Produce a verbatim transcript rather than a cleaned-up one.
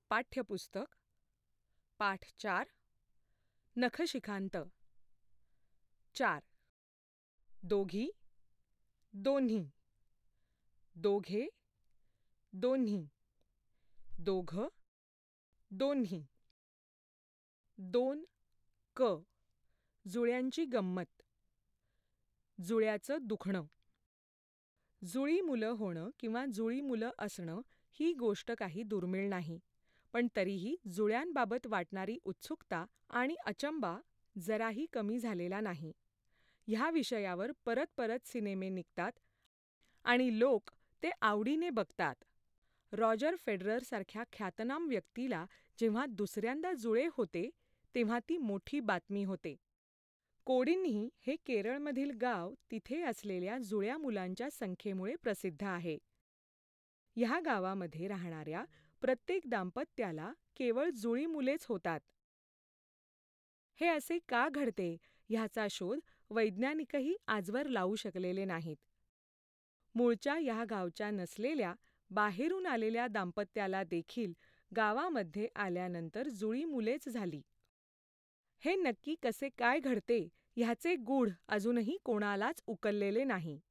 पाठ्यपुस्तक पाठ चार नखशिखांत चार दोघी दोन्ही दोघे दोन्ही दोघं दोन्ही दोन क जुळ्यांची गंमत जुळ्याचं दुखणं जुळी मुलं होणं किंवा जुळी मुलं असणं ही गोष्ट काही दुर्मिळ नाही, पण तरीही जुळ्यांबाबत वाटणारी उत्सुकता आणि अचंबा जराही कमी झालेला नाही. ह्या विषयावर परत परत सिनेमे निघतात आणि लोक ते आवडीने बघतात. रॉजर फेडररसारख्या ख्यातनाम व्यक्तीला जेव्हा दुसऱ्यांदा जुळे होते तेव्हा ती मोठी बातमी होते. कोडिन्ही हे केरळमधील गाव तिथे असलेल्या जुळ्या मुलांच्या संख्येमुळे प्रसिद्ध आहे. ह्या गावामध्ये राहणाऱ्या प्रत्येक दाम्पत्याला केवळ जुळी मुलेच होतात. हे असे का घडते ह्याचा शोध वैज्ञानिकही आजवर लावू शकलेले नाहीत. मूळच्या ह्या गावच्या नसलेल्या बाहेरून आलेल्या दाम्पत्याला देखील गावामध्ये आल्यानंतर जुळी मुलेच झाली. हे नक्की कसे काय घडते ह्याचे गूढ अजूनही कोणालाच उकललेले नाही.